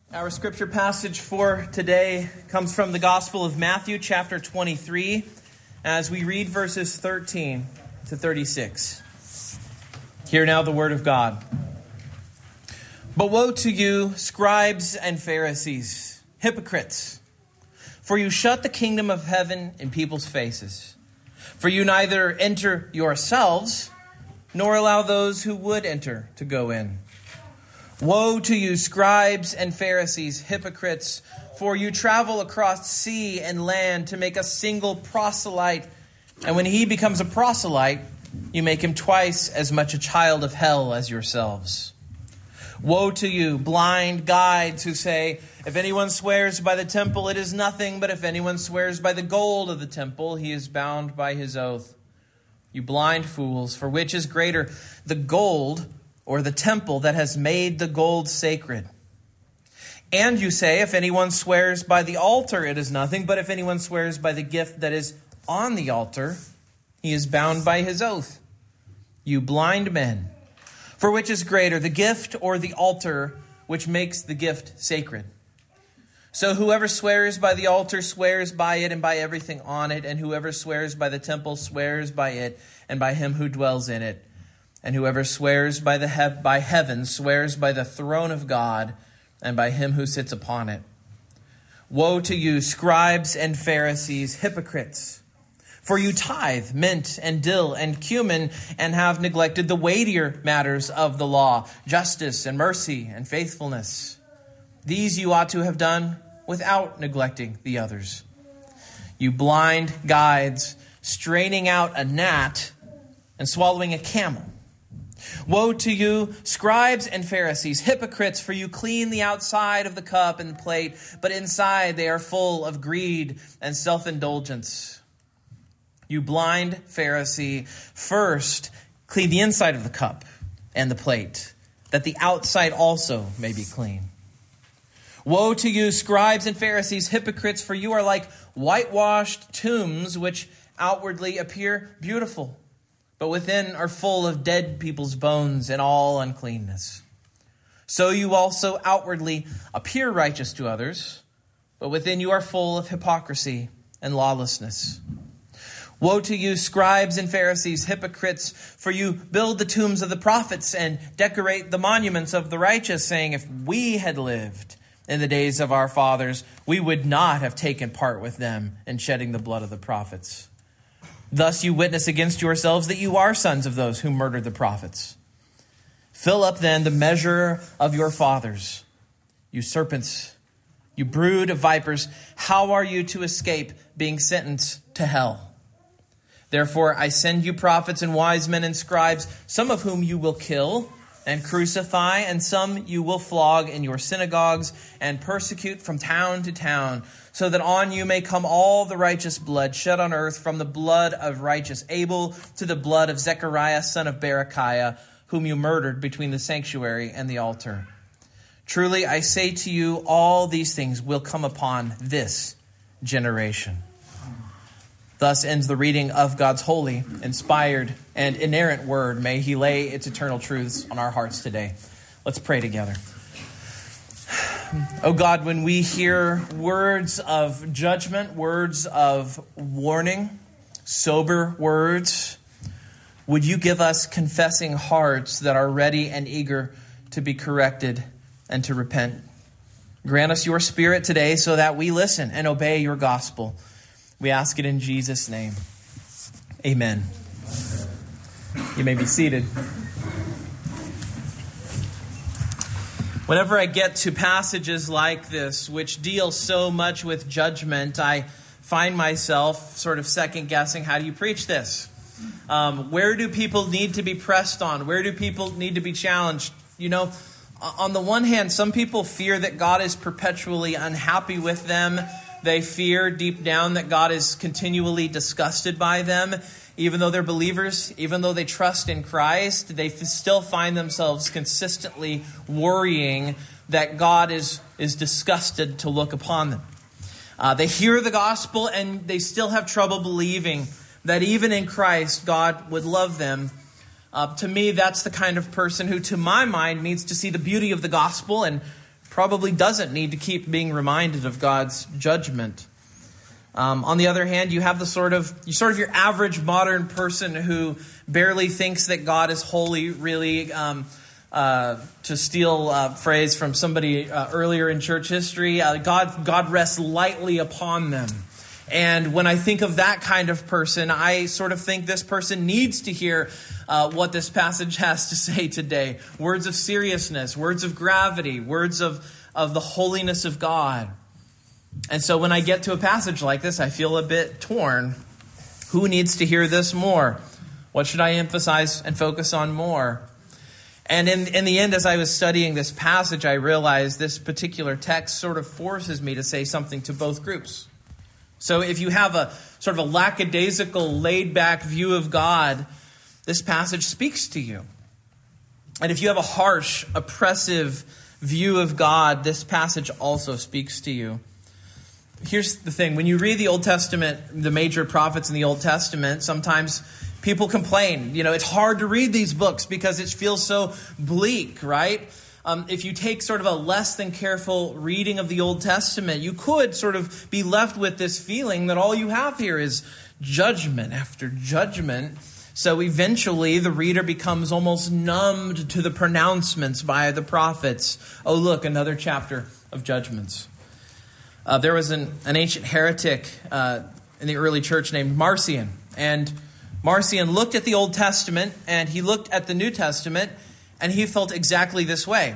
Our scripture passage for today comes from the Gospel of Matthew, chapter 23, as we read verses 13 to 36. Hear now the word of God. But woe to you, scribes and Pharisees, hypocrites, for you shut the kingdom of heaven in people's faces. For you neither enter yourselves, nor allow those who would enter to go in. Woe to you, scribes and Pharisees, hypocrites, for you travel across sea and land to make a single proselyte, and when he becomes a proselyte, you make him twice as much a child of hell as yourselves. Woe to you, blind guides, who say, if anyone swears by the temple, it is nothing, but if anyone swears by the gold of the temple, he is bound by his oath. You blind fools, for which is greater, the gold or the temple that has made the gold sacred? And you say, if anyone swears by the altar, it is nothing, but if anyone swears by the gift that is on the altar, he is bound by his oath. You blind men, for which is greater, the gift or the altar which makes the gift sacred? So whoever swears by the altar swears by it and by everything on it, and whoever swears by the temple swears by it and by him who dwells in it. And whoever swears by heaven swears by the throne of God and by him who sits upon it. Woe to you, scribes and Pharisees, hypocrites! For you tithe mint and dill and cumin, and have neglected the weightier matters of the law, justice and mercy and faithfulness. These you ought to have done without neglecting the others. You blind guides, straining out a gnat and swallowing a camel. Woe to you, scribes and Pharisees, hypocrites, for you clean the outside of the cup and plate, but inside they are full of greed and self-indulgence. You blind Pharisee, first clean the inside of the cup and the plate, that the outside also may be clean. Woe to you, scribes and Pharisees, hypocrites, for you are like whitewashed tombs, which outwardly appear beautiful, but within are full of dead people's bones and all uncleanness. So you also outwardly appear righteous to others, but within you are full of hypocrisy and lawlessness. Woe to you, scribes and Pharisees, hypocrites, for you build the tombs of the prophets and decorate the monuments of the righteous, saying, if we had lived in the days of our fathers, we would not have taken part with them in shedding the blood of the prophets. Thus you witness against yourselves that you are sons of those who murdered the prophets. Fill up then the measure of your fathers. You serpents, you brood of vipers, how are you to escape being sentenced to hell? Therefore I send you prophets and wise men and scribes, some of whom you will kill and crucify, and some you will flog in your synagogues and persecute from town to town, so that on you may come all the righteous blood shed on earth, from the blood of righteous Abel to the blood of Zechariah, son of Berechiah, whom you murdered between the sanctuary and the altar. Truly I say to you, all these things will come upon this generation. Thus ends the reading of God's holy, inspired, and inerrant word. May he lay its eternal truths on our hearts today. Let's pray together. Oh God, when we hear words of judgment, words of warning, sober words, would you give us confessing hearts that are ready and eager to be corrected and to repent? Grant us your Spirit today so that we listen and obey your gospel. We ask it in Jesus' name. Amen. You may be seated. Whenever I get to passages like this, which deal so much with judgment, I find myself sort of second guessing, how do you preach this? Where do people need to be pressed on? Where do people need to be challenged? You know, on the one hand, some people fear that God is perpetually unhappy with them. They fear deep down that God is continually disgusted by them. Even though they're believers, even though they trust in Christ, they still find themselves consistently worrying that God is disgusted to look upon them. They hear the gospel and they still have trouble believing that even in Christ, God would love them. To me, that's the kind of person who, to my mind, needs to see the beauty of the gospel and probably doesn't need to keep being reminded of God's judgment. On the other hand, you have the sort of your average modern person who barely thinks that God is holy, really, to steal a phrase from somebody earlier in church history, God rests lightly upon them. And when I think of that kind of person, I sort of think this person needs to hear what this passage has to say today. Words of seriousness, words of gravity, words of the holiness of God. And so when I get to a passage like this, I feel a bit torn. Who needs to hear this more? What should I emphasize and focus on more? And in the end, as I was studying this passage, I realized this particular text sort of forces me to say something to both groups. So if you have a sort of a lackadaisical, laid-back view of God, this passage speaks to you. And if you have a harsh, oppressive view of God, this passage also speaks to you. Here's the thing. When you read the Old Testament, the major prophets in the Old Testament, sometimes people complain. It's hard to read these books because it feels so bleak, right? If you take sort of a less than careful reading of the Old Testament, you could sort of be left with this feeling that all you have here is judgment after judgment. So eventually the reader becomes almost numbed to the pronouncements by the prophets. Oh, look, another chapter of judgments. There was an ancient heretic in the early church named Marcion. And Marcion looked at the Old Testament and he looked at the New Testament, and he felt exactly this way.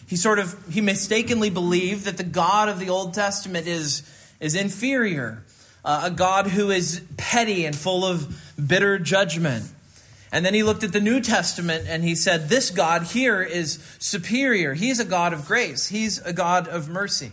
He mistakenly believed that the God of the Old Testament is inferior, a God who is petty and full of bitter judgment. And then he looked at the New Testament and he said, this God here is superior. He's a God of grace. He's a God of mercy.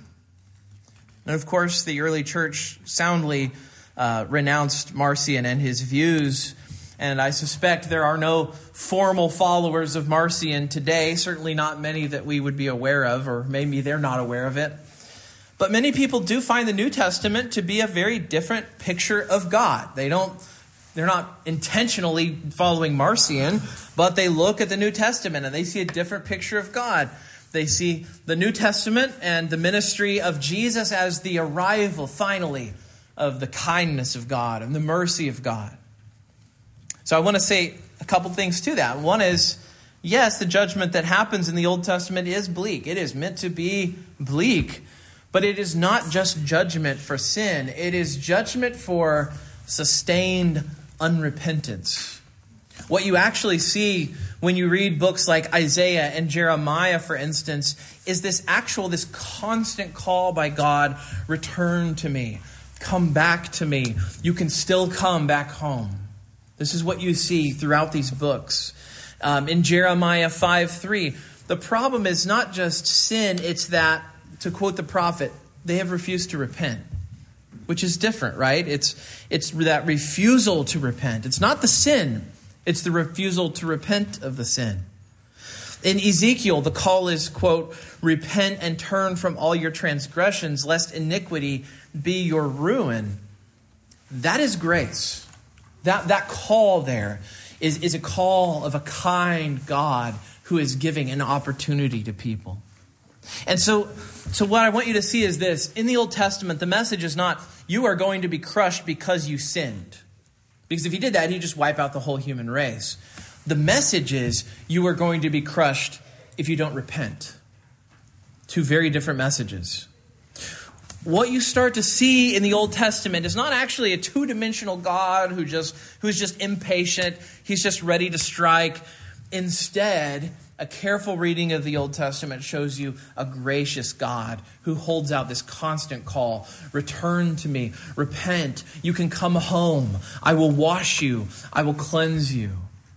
And of course, the early church soundly renounced Marcion and his views. And I suspect there are no formal followers of Marcion today, certainly not many that we would be aware of, or maybe they're not aware of it. But many people do find the New Testament to be a very different picture of God. They're not intentionally following Marcion, but they look at the New Testament and they see a different picture of God. They see the New Testament and the ministry of Jesus as the arrival, finally, of the kindness of God and the mercy of God. So I want to say a couple things to that. One is, yes, the judgment that happens in the Old Testament is bleak. It is meant to be bleak. But it is not just judgment for sin. It is judgment for sustained unrepentance. What you actually see when you read books like Isaiah and Jeremiah, for instance, is this constant call by God, return to me, come back to me. You can still come back home. This is what you see throughout these books. In Jeremiah 5:3, the problem is not just sin, it's that, to quote the prophet, they have refused to repent, which is different, right? It's that refusal to repent. It's not the sin, it's the refusal to repent of the sin. In Ezekiel, the call is, quote, repent and turn from all your transgressions, lest iniquity be your ruin. That is grace. That call there is a call of a kind God who is giving an opportunity to people. And so what I want you to see is this. In the Old Testament, the message is not, you are going to be crushed because you sinned. Because if you did that, he'd just wipe out the whole human race. The message is, you are going to be crushed if you don't repent. Two very different messages. What you start to see in the Old Testament is not actually a two-dimensional God who's just impatient. He's just ready to strike. Instead, a careful reading of the Old Testament shows you a gracious God who holds out this constant call. Return to me. Repent. You can come home. I will wash you. I will cleanse you.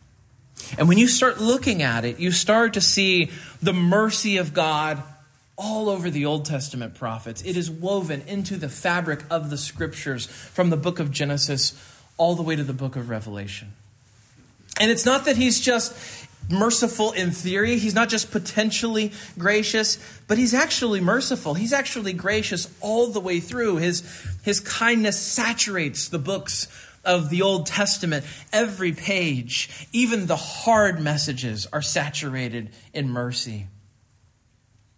And when you start looking at it, you start to see the mercy of God all over the Old Testament prophets. It is woven into the fabric of the scriptures from the book of Genesis all the way to the book of Revelation. And it's not that he's just merciful in theory. He's not just potentially gracious, but he's actually merciful. He's actually gracious all the way through. His kindness saturates the books of the Old Testament. Every page, even the hard messages, are saturated in mercy.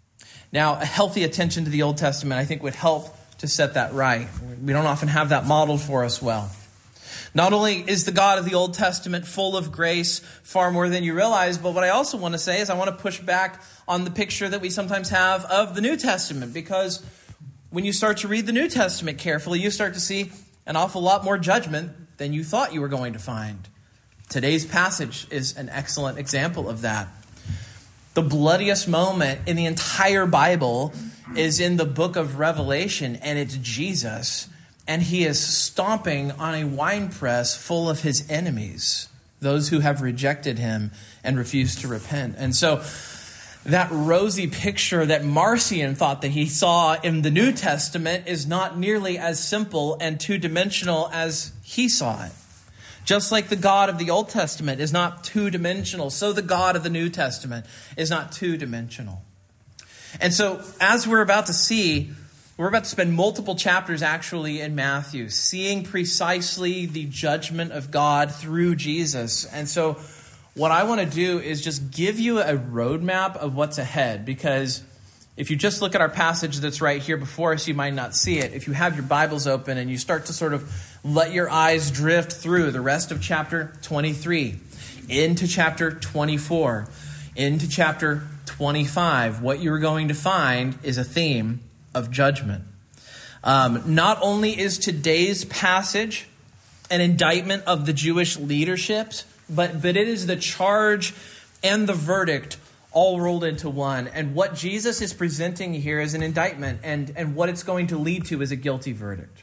Now, a healthy attention to the Old Testament, I think, would help to set that right. We don't often have that modeled for us well. Not only is the God of the Old Testament full of grace far more than you realize, but what I also want to say is I want to push back on the picture that we sometimes have of the New Testament, because when you start to read the New Testament carefully, you start to see an awful lot more judgment than you thought you were going to find. Today's passage is an excellent example of that. The bloodiest moment in the entire Bible is in the book of Revelation, and it's Jesus. And he is stomping on a winepress full of his enemies, those who have rejected him and refused to repent. And so that rosy picture that Marcion thought that he saw in the New Testament is not nearly as simple and two-dimensional as he saw it. Just like the God of the Old Testament is not two-dimensional, so the God of the New Testament is not two-dimensional. And so, as we're about to see, we're about to spend multiple chapters actually in Matthew, seeing precisely the judgment of God through Jesus. And so, what I want to do is just give you a roadmap of what's ahead, because if you just look at our passage that's right here before us, you might not see it. If you have your Bibles open and you start to sort of let your eyes drift through the rest of chapter 23, into chapter 24, into chapter 25, what you're going to find is a theme of judgment. Not only is today's passage an indictment of the Jewish leaderships, but it is the charge and the verdict all rolled into one. And what Jesus is presenting here is an indictment, and what it's going to lead to is a guilty verdict.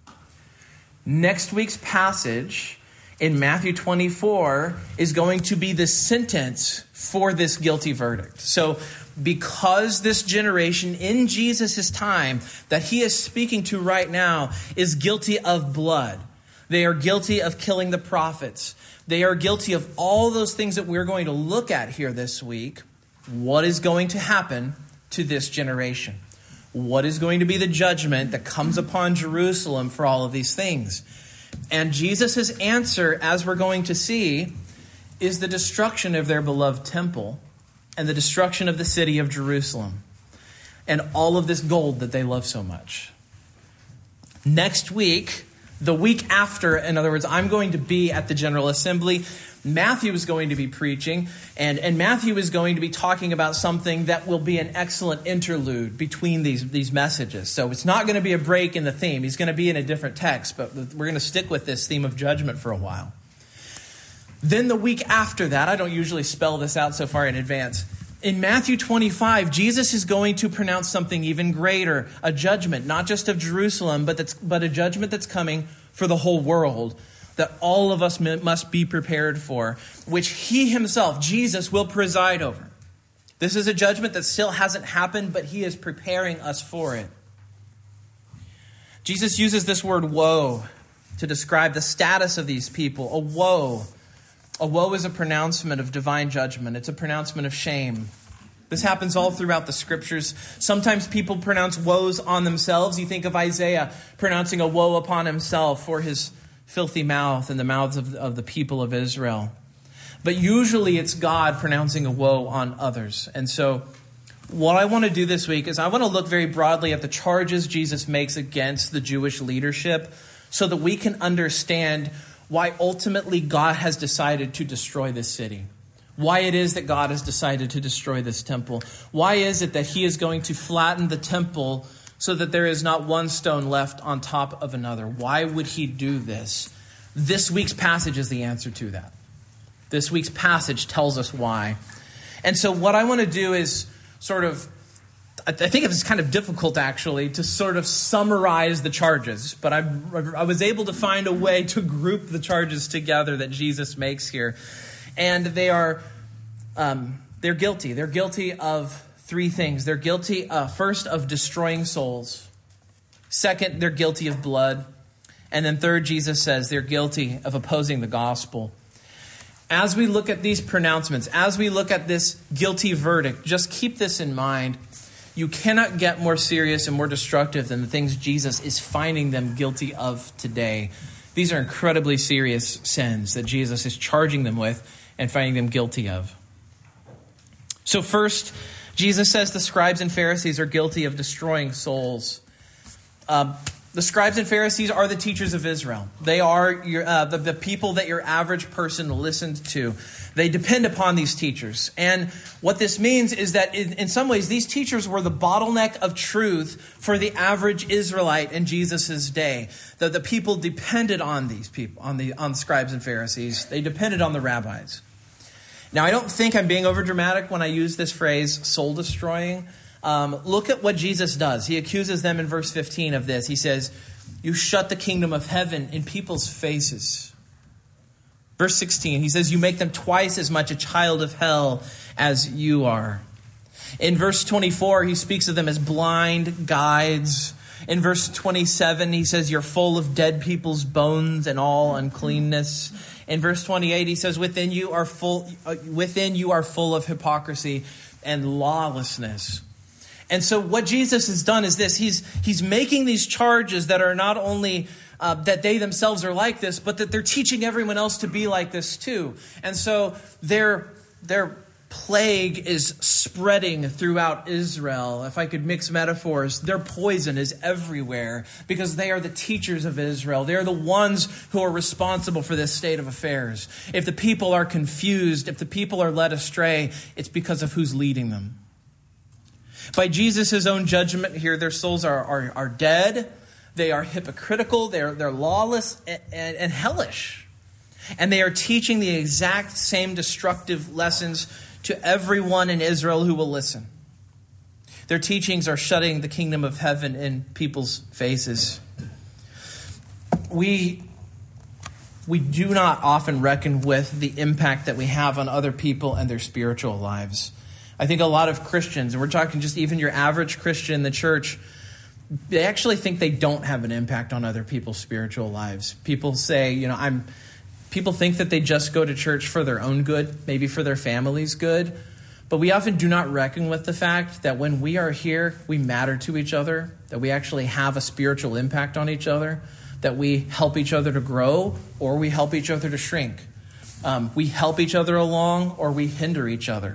Next week's passage in Matthew 24 is going to be the sentence for this guilty verdict. So because this generation in Jesus' time that he is speaking to right now is guilty of blood, they are guilty of killing the prophets, they are guilty of all those things that we're going to look at here this week, what is going to happen to this generation? What is going to be the judgment that comes upon Jerusalem for all of these things? And Jesus' answer, as we're going to see, is the destruction of their beloved temple and the destruction of the city of Jerusalem and all of this gold that they love so much. Next week, the week after, in other words, I'm going to be at the General Assembly. Matthew is going to be preaching, and Matthew is going to be talking about something that will be an excellent interlude between these messages. So it's not going to be a break in the theme. He's going to be in a different text, but we're going to stick with this theme of judgment for a while. Then the week after that, I don't usually spell this out so far in advance. In Matthew 25, Jesus is going to pronounce something even greater, a judgment, not just of Jerusalem, but a judgment that's coming for the whole world, that all of us must be prepared for, which he himself, Jesus, will preside over. This is a judgment that still hasn't happened, but he is preparing us for it. Jesus uses this word woe to describe the status of these people. A woe. A woe is a pronouncement of divine judgment. It's a pronouncement of shame. This happens all throughout the scriptures. Sometimes people pronounce woes on themselves. You think of Isaiah pronouncing a woe upon himself for his filthy mouth and the mouths of the people of Israel. But usually it's God pronouncing a woe on others. And so what I want to do this week is I want to look very broadly at the charges Jesus makes against the Jewish leadership so that we can understand why ultimately God has decided to destroy this city. Why it is that God has decided to destroy this temple. Why is it that he is going to flatten the temple so that there is not one stone left on top of another? Why would he do this? This week's passage is the answer to that. This week's passage tells us why. And so what I want to do is I think it's kind of difficult actually to sort of summarize the charges, but I was able to find a way to group the charges together that Jesus makes here. And they're guilty. They're guilty of three things. They're guilty, first, of destroying souls. Second, they're guilty of blood. And then third, Jesus says they're guilty of opposing the gospel. As we look at these pronouncements, as we look at this guilty verdict, just keep this in mind. You cannot get more serious and more destructive than the things Jesus is finding them guilty of today. These are incredibly serious sins that Jesus is charging them with and finding them guilty of. So first, Jesus says the scribes and Pharisees are guilty of destroying souls. The scribes and Pharisees are the teachers of Israel. They are the people that your average person listened to. They depend upon these teachers. And what this means is that in some ways, these teachers were the bottleneck of truth for the average Israelite in Jesus' day. The people depended on these people, on the scribes and Pharisees. They depended on the rabbis. Now, I don't think I'm being overdramatic when I use this phrase, soul destroying. Look at what Jesus does. He accuses them in verse 15 of this. He says, you shut the kingdom of heaven in people's faces. Verse 16, he says, you make them twice as much a child of hell as you are. In verse 24, he speaks of them as blind guides. In verse 27, he says, you're full of dead people's bones and all uncleanness. In verse 28, he says, within you are full of hypocrisy and lawlessness. And so what Jesus has done is this. He's making these charges that are not only that they themselves are like this, but that they're teaching everyone else to be like this too. And so their plague is spreading throughout Israel. If I could mix metaphors, their poison is everywhere because they are the teachers of Israel. They are the ones who are responsible for this state of affairs. If the people are confused, if the people are led astray, it's because of who's leading them. By Jesus' own judgment here, their souls are dead. They are hypocritical. They're lawless and hellish. And they are teaching the exact same destructive lessons to everyone in Israel who will listen. Their teachings are shutting the kingdom of heaven in people's faces. We do not often reckon with the impact that we have on other people and their spiritual lives. I think a lot of Christians, and we're talking just even your average Christian in the church, they actually think they don't have an impact on other people's spiritual lives. People say, people think that they just go to church for their own good, maybe for their family's good. But we often do not reckon with the fact that when we are here, we matter to each other, that we actually have a spiritual impact on each other, that we help each other to grow or we help each other to shrink. We help each other along or we hinder each other.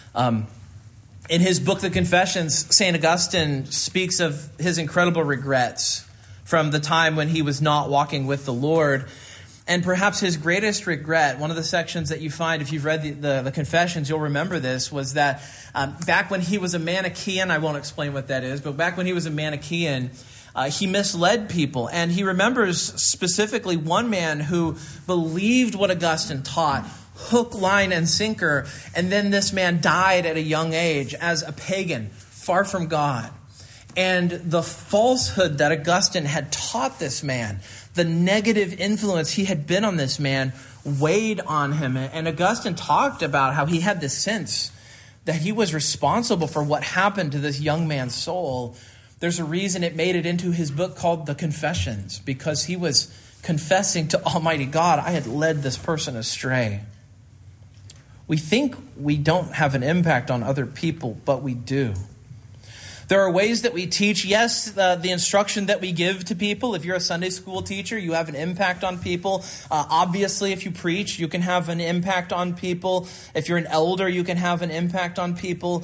In his book, The Confessions, St. Augustine speaks of his incredible regrets from the time when he was not walking with the Lord. And perhaps his greatest regret, one of the sections that you find, if you've read the Confessions, you'll remember this, was that back when he was a Manichaean, I won't explain what that is, but back when he was a Manichaean, he misled people. And he remembers specifically one man who believed what Augustine taught, hook, line, and sinker. And then this man died at a young age as a pagan, far from God. And the falsehood that Augustine had taught this man, the negative influence he had been on this man, weighed on him. And Augustine talked about how he had this sense that he was responsible for what happened to this young man's soul. There's a reason it made it into his book called The Confessions, because he was confessing to Almighty God, I had led this person astray. We think we don't have an impact on other people, but we do. There are ways that we teach. Yes, the instruction that we give to people. If you're a Sunday school teacher, you have an impact on people. Obviously, if you preach, you can have an impact on people. If you're an elder, you can have an impact on people.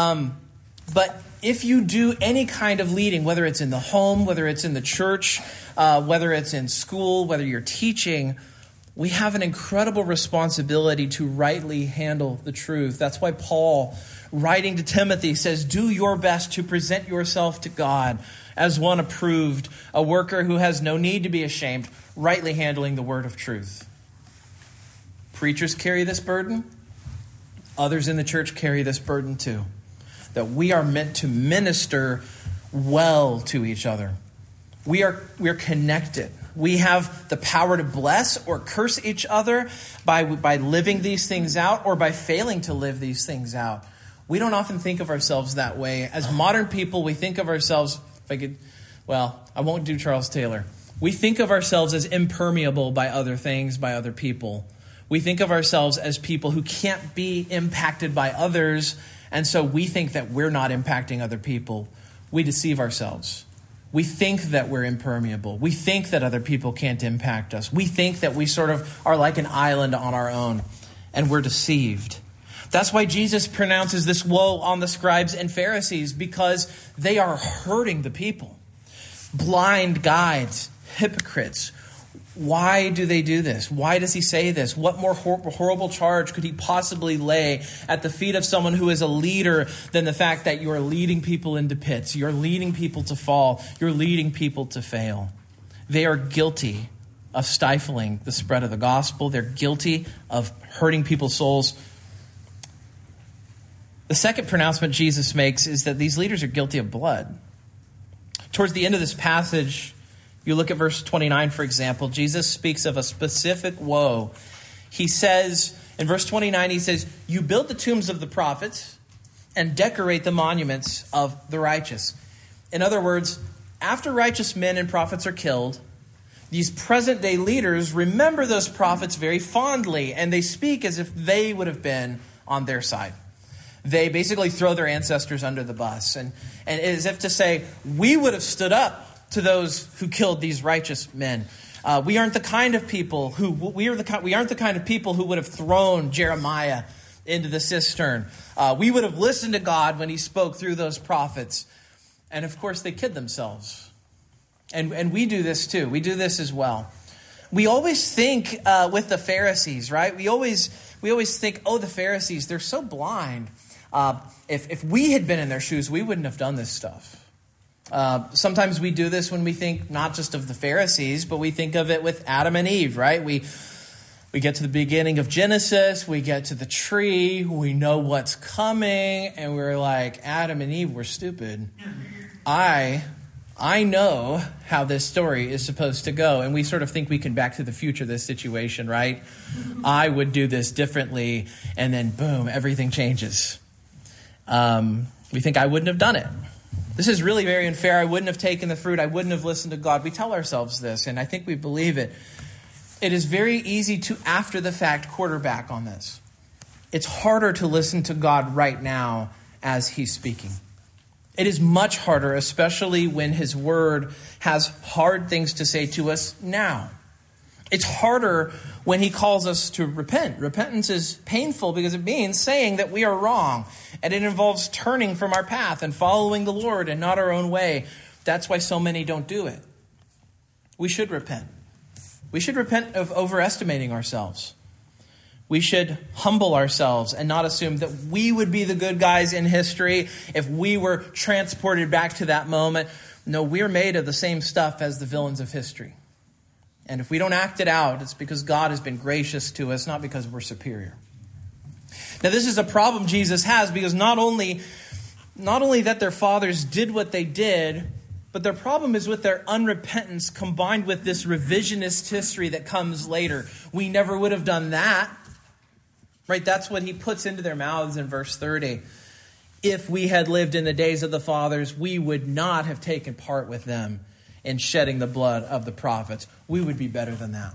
But if you do any kind of leading, whether it's in the home, whether it's in the church, whether it's in school, whether you're teaching, we have an incredible responsibility to rightly handle the truth. That's why Paul, writing to Timothy, says, do your best to present yourself to God as one approved, a worker who has no need to be ashamed, rightly handling the word of truth. Preachers carry this burden. Others in the church carry this burden too. That we are meant to minister well to each other. We're connected. We have the power to bless or curse each other by living these things out or by failing to live these things out. We don't often think of ourselves that way. As modern people, we think of ourselves, I won't do Charles Taylor. We think of ourselves as impermeable by other things, by other people. We think of ourselves as people who can't be impacted by others, and so we think that we're not impacting other people. We deceive ourselves. We think that we're impermeable. We think that other people can't impact us. We think that we sort of are like an island on our own, and we're deceived. That's why Jesus pronounces this woe on the scribes and Pharisees, because they are hurting the people. Blind guides, hypocrites. Why do they do this? Why does he say this? What more horrible charge could he possibly lay at the feet of someone who is a leader than the fact that you are leading people into pits, you're leading people to fall, you're leading people to fail? They are guilty of stifling the spread of the gospel. They're guilty of hurting people's souls. The second pronouncement Jesus makes is that these leaders are guilty of blood. Towards the end of this passage, you look at verse 29, for example, Jesus speaks of a specific woe. He says, in verse 29, he says, "You build the tombs of the prophets and decorate the monuments of the righteous." In other words, after righteous men and prophets are killed, these present-day leaders remember those prophets very fondly, and they speak as if they would have been on their side. They basically throw their ancestors under the bus, and as if to say, we would have stood up to those who killed these righteous men. We aren't the kind of people who we aren't the kind of people who would have thrown Jeremiah into the cistern. We would have listened to God when he spoke through those prophets. And of course, they kid themselves. And we do this too. We do this as well. We always think with the Pharisees, right? We always think, oh, the Pharisees, they're so blind. If we had been in their shoes, we wouldn't have done this stuff. Sometimes we do this when we think not just of the Pharisees, but we think of it with Adam and Eve, right? We get to the beginning of Genesis, we get to the tree, we know what's coming, and we're like, Adam and Eve were stupid. I know how this story is supposed to go, and we sort of think we can back to the future this situation, right? I would do this differently, and then boom, everything changes. We think I wouldn't have done it. This is really very unfair. I wouldn't have taken the fruit. I wouldn't have listened to God. We tell ourselves this, and I think we believe it. It is very easy to, after the fact, quarterback on this. It's harder to listen to God right now as he's speaking. It is much harder, especially when his word has hard things to say to us now. It's harder when he calls us to repent. Repentance is painful because it means saying that we are wrong. And it involves turning from our path and following the Lord and not our own way. That's why so many don't do it. We should repent. We should repent of overestimating ourselves. We should humble ourselves and not assume that we would be the good guys in history if we were transported back to that moment. No, we're made of the same stuff as the villains of history. And if we don't act it out, it's because God has been gracious to us, not because we're superior. Now, this is a problem Jesus has, because not only that their fathers did what they did, but their problem is with their unrepentance combined with this revisionist history that comes later. We never would have done that. Right? That's what he puts into their mouths in verse 30. If we had lived in the days of the fathers, we would not have taken part with them in shedding the blood of the prophets. We would be better than that.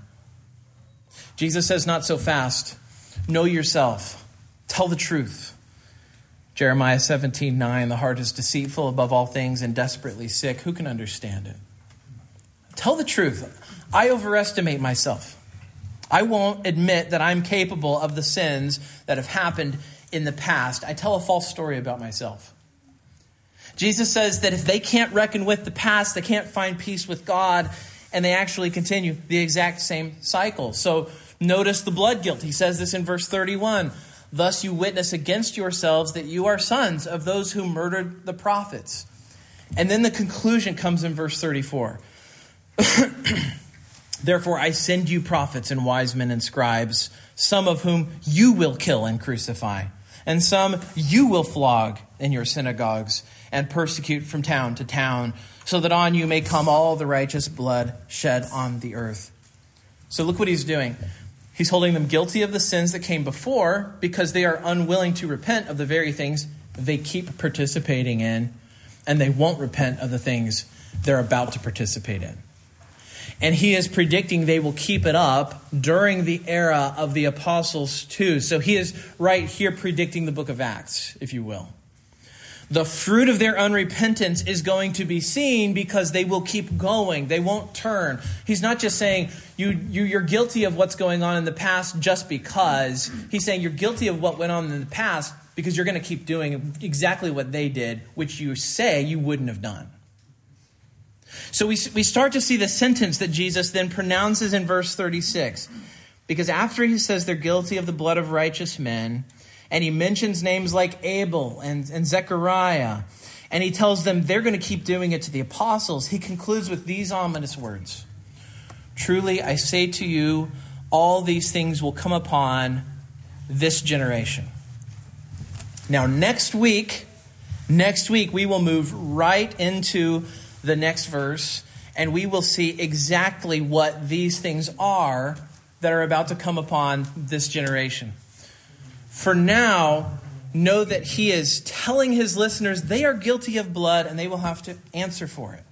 Jesus says, not so fast. Know yourself. Tell the truth. Jeremiah 17:9, the heart is deceitful above all things and desperately sick. Who can understand it? Tell the truth. I overestimate myself. I won't admit that I'm capable of the sins that have happened in the past. I tell a false story about myself. Jesus says that if they can't reckon with the past, they can't find peace with God, and they actually continue the exact same cycle. So notice the blood guilt. He says this in verse 31. Thus you witness against yourselves that you are sons of those who murdered the prophets. And then the conclusion comes in verse 34. Therefore I send you prophets and wise men and scribes, some of whom you will kill and crucify, and some you will flog in your synagogues and persecute from town to town, so that on you may come all the righteous blood shed on the earth. So look what he's doing. He's holding them guilty of the sins that came before because they are unwilling to repent of the very things they keep participating in, and they won't repent of the things they're about to participate in. And he is predicting they will keep it up during the era of the apostles too. So he is right here predicting the book of Acts, if you will. The fruit of their unrepentance is going to be seen because they will keep going. They won't turn. He's not just saying you're guilty of what's going on in the past just because. He's saying you're guilty of what went on in the past because you're going to keep doing exactly what they did, which you say you wouldn't have done. So we start to see the sentence that Jesus then pronounces in verse 36. Because after he says they're guilty of the blood of righteous men, and he mentions names like Abel and Zechariah, and he tells them they're going to keep doing it to the apostles, he concludes with these ominous words. Truly, I say to you, all these things will come upon this generation. Now, next week, we will move right into the next verse, and we will see exactly what these things are that are about to come upon this generation. For now, know that he is telling his listeners they are guilty of blood and they will have to answer for it.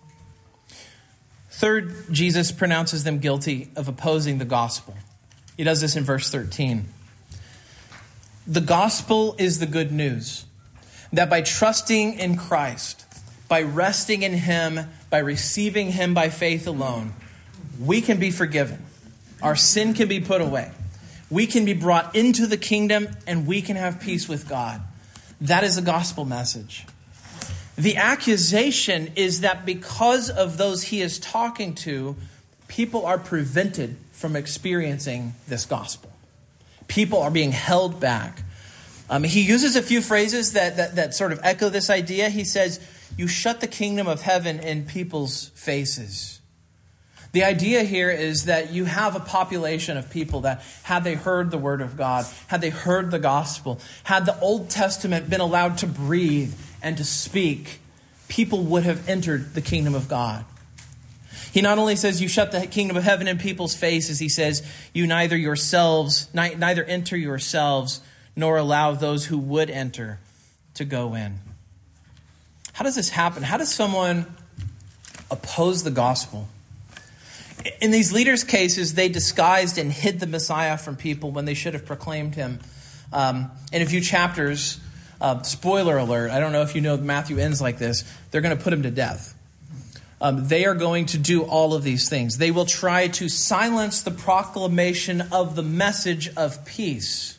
Third, Jesus pronounces them guilty of opposing the gospel. He does this in verse 13. The gospel is the good news that by trusting in Christ, by resting in him, by receiving him by faith alone, we can be forgiven. Our sin can be put away. We can be brought into the kingdom and we can have peace with God. That is the gospel message. The accusation is that because of those he is talking to, people are prevented from experiencing this gospel. People are being held back. He uses a few phrases that sort of echo this idea. He says, you shut the kingdom of heaven in people's faces. The idea here is that you have a population of people that had they heard the word of God, had they heard the gospel, had the Old Testament been allowed to breathe and to speak, people would have entered the kingdom of God. He not only says you shut the kingdom of heaven in people's faces, he says you neither enter yourselves nor allow those who would enter to go in. How does this happen? How does someone oppose the gospel? In these leaders' cases, they disguised and hid the Messiah from people when they should have proclaimed him. In a few chapters, spoiler alert, I don't know if you know Matthew ends like this, they're going to put him to death. They are going to do all of these things. They will try to silence the proclamation of the message of peace.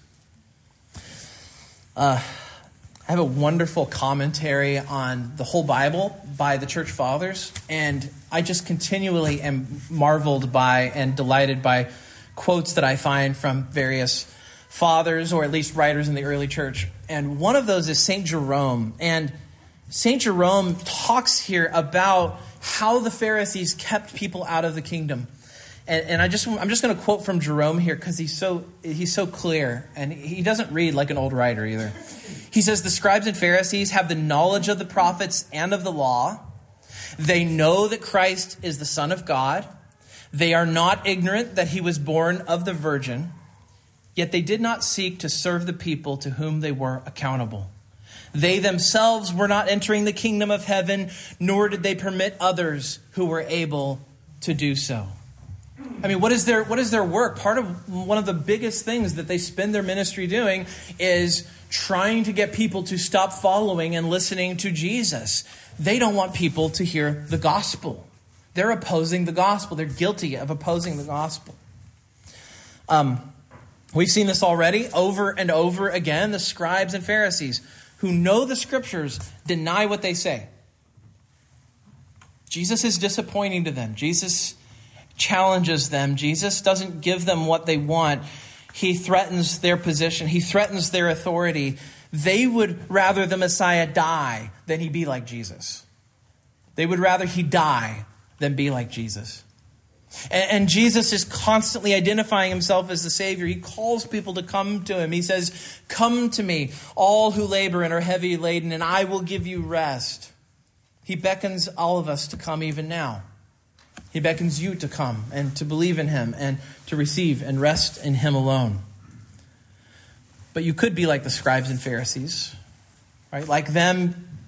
I have a wonderful commentary on the whole Bible by the church fathers, and I just continually am marveled by and delighted by quotes that I find from various fathers, or at least writers in the early church. And one of those is St. Jerome. And St. Jerome talks here about how the Pharisees kept people out of the kingdom. And I'm just going to quote from Jerome here because he's so clear, and he doesn't read like an old writer either. He says, the scribes and Pharisees have the knowledge of the prophets and of the law. They know that Christ is the Son of God. They are not ignorant that he was born of the Virgin. Yet they did not seek to serve the people to whom they were accountable. They themselves were not entering the kingdom of heaven, nor did they permit others who were able to do so. I mean, what is their work? One of the biggest things that they spend their ministry doing is trying to get people to stop following and listening to Jesus. They don't want people to hear the gospel. They're opposing the gospel. They're guilty of opposing the gospel. We've seen this already over and over again. The scribes and Pharisees who know the scriptures deny what they say. Jesus is disappointing to them. Jesus challenges them. Jesus doesn't give them what they want. He threatens their position. He threatens their authority. They would rather the Messiah die than he be like Jesus. They would rather he die than be like Jesus. And Jesus is constantly identifying himself as the Savior. He calls people to come to him. He says, come to me, all who labor and are heavy laden, and I will give you rest. He beckons all of us to come even now. He beckons you to come and to believe in him and to receive and rest in him alone. But you could be like the scribes and Pharisees, right? Like them,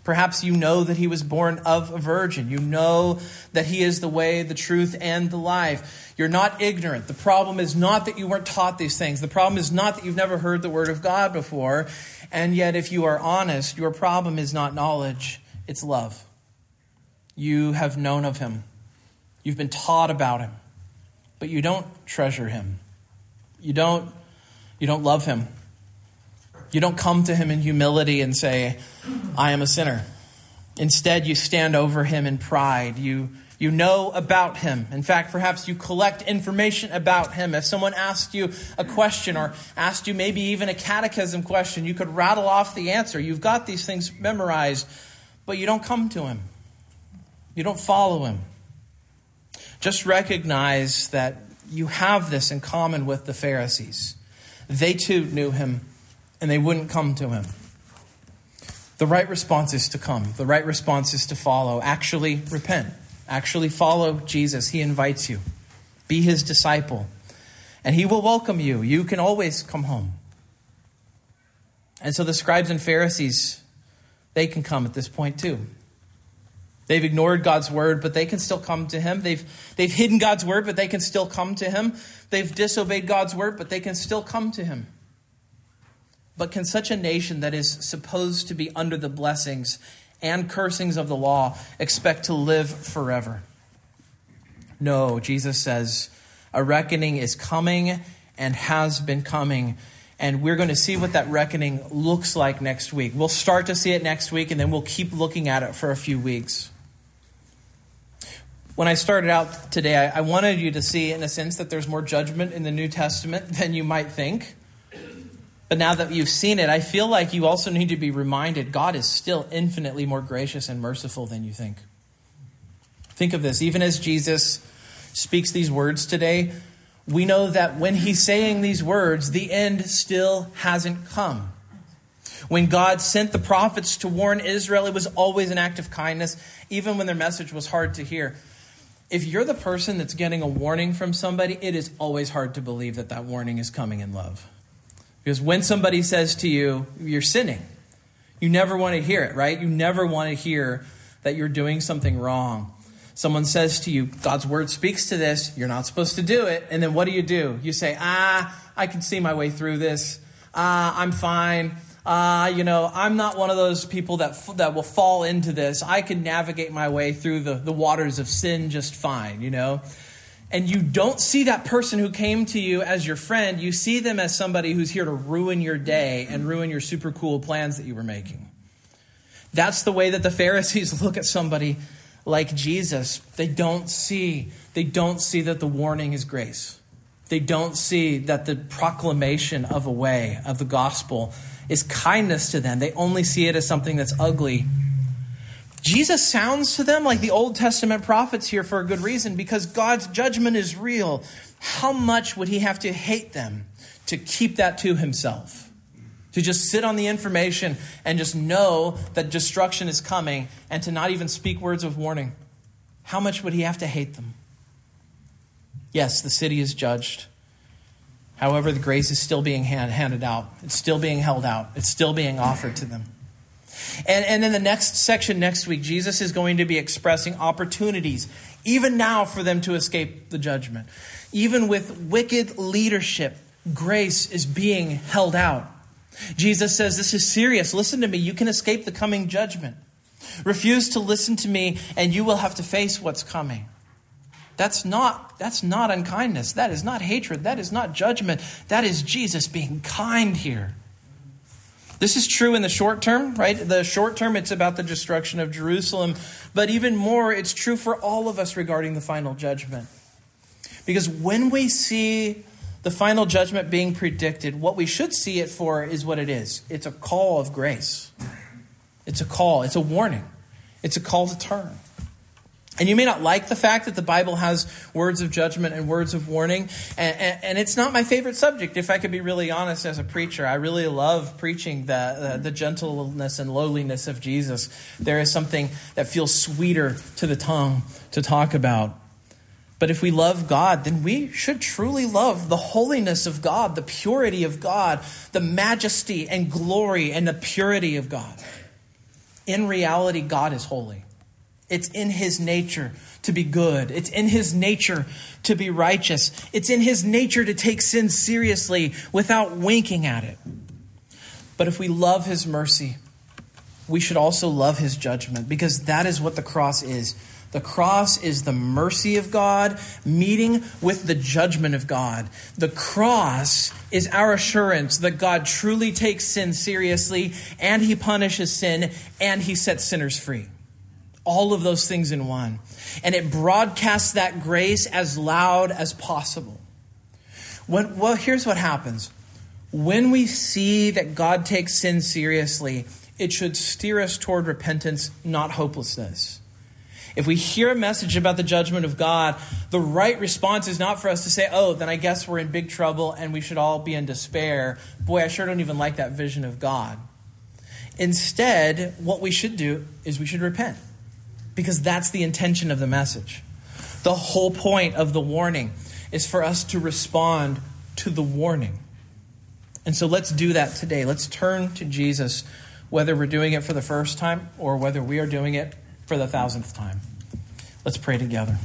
Perhaps you know that he was born of a virgin. You know that he is the way, the truth, and the life. You're not ignorant. The problem is not that you weren't taught these things. The problem is not that you've never heard the word of God before. And yet, if you are honest, your problem is not knowledge, it's love. You have known of him. You've been taught about him. But you don't treasure him. You don't love him. You don't come to him in humility and say, I am a sinner. Instead, you stand over him in pride. You know about him. In fact, perhaps you collect information about him. If someone asked you a question or asked you maybe even a catechism question, you could rattle off the answer. You've got these things memorized, but you don't come to him. You don't follow him. Just recognize that you have this in common with the Pharisees. They too knew him, and they wouldn't come to him. The right response is to come. The right response is to follow. Actually repent. Actually follow Jesus. He invites you. Be his disciple. And he will welcome you. You can always come home. And so the scribes and Pharisees, they can come at this point too. They've ignored God's word, but they can still come to him. They've hidden God's word, but they can still come to him. They've disobeyed God's word, but they can still come to him. But can such a nation that is supposed to be under the blessings and cursings of the law expect to live forever? No, Jesus says a reckoning is coming and has been coming. And we're going to see what that reckoning looks like next week. We'll start to see it next week, and then we'll keep looking at it for a few weeks. When I started out today, I wanted you to see, in a sense, that there's more judgment in the New Testament than you might think. But now that you've seen it, I feel like you also need to be reminded God is still infinitely more gracious and merciful than you think. Think of this. Even as Jesus speaks these words today, we know that when he's saying these words, the end still hasn't come. When God sent the prophets to warn Israel, it was always an act of kindness, even when their message was hard to hear. If you're the person that's getting a warning from somebody, it is always hard to believe that that warning is coming in love. Because when somebody says to you, you're sinning, you never want to hear it, right? You never want to hear that you're doing something wrong. Someone says to you, God's word speaks to this, you're not supposed to do it. And then what do? You say, I can see my way through this. I'm fine. I'm not one of those people that will fall into this. I can navigate my way through the waters of sin just fine, And you don't see that person who came to you as your friend. You see them as somebody who's here to ruin your day and ruin your super cool plans that you were making. That's the way that the Pharisees look at somebody like Jesus. They don't see that the warning is grace. They don't see that the proclamation of a way, of the gospel, is kindness to them. They only see it as something that's ugly. Jesus sounds to them like the Old Testament prophets here for a good reason, because God's judgment is real. How much would he have to hate them to keep that to himself? To just sit on the information and just know that destruction is coming and to not even speak words of warning? How much would he have to hate them? Yes, the city is judged. However, the grace is still being handed out. It's still being held out. It's still being offered to them. And in the next section next week, Jesus is going to be expressing opportunities, even now, for them to escape the judgment. Even with wicked leadership, grace is being held out. Jesus says, this is serious. Listen to me. You can escape the coming judgment. Refuse to listen to me, and you will have to face what's coming. That's not unkindness. That is not hatred. That is not judgment. That is Jesus being kind here. This is true in the short term, right? The short term, it's about the destruction of Jerusalem. But even more, it's true for all of us regarding the final judgment. Because when we see the final judgment being predicted, what we should see it for is what it is. It's a call of grace. It's a call. It's a warning. It's a call to turn. And you may not like the fact that the Bible has words of judgment and words of warning. And it's not my favorite subject, if I could be really honest as a preacher. I really love preaching the gentleness and lowliness of Jesus. There is something that feels sweeter to the tongue to talk about. But if we love God, then we should truly love the holiness of God, the purity of God, the majesty and glory and the purity of God. in reality, God is holy. It's in his nature to be good. It's in his nature to be righteous. It's in his nature to take sin seriously without winking at it. But if we love his mercy, we should also love his judgment, because that is what the cross is. The cross is the mercy of God meeting with the judgment of God. The cross is our assurance that God truly takes sin seriously, and he punishes sin, and he sets sinners free. All of those things in one. And it broadcasts that grace as loud as possible. Here's what happens. When we see that God takes sin seriously, it should steer us toward repentance, not hopelessness. If we hear a message about the judgment of God, the right response is not for us to say, oh, then I guess we're in big trouble and we should all be in despair. Boy, I sure don't even like that vision of God. Instead, what we should do is we should repent, because that's the intention of the message. The whole point of the warning is for us to respond to the warning. And so let's do that today. Let's turn to Jesus, whether we're doing it for the first time or whether we are doing it for the 1,000th time. Let's pray together.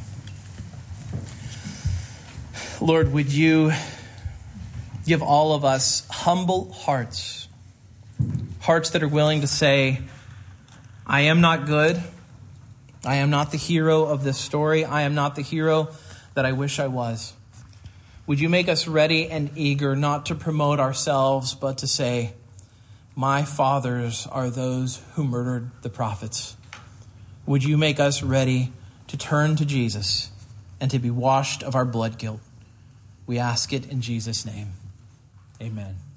Lord, would you give all of us humble hearts, hearts that are willing to say, I am not good. I am not the hero of this story. I am not the hero that I wish I was. Would you make us ready and eager not to promote ourselves, but to say, my fathers are those who murdered the prophets. Would you make us ready to turn to Jesus and to be washed of our blood guilt? We ask it in Jesus' name. Amen.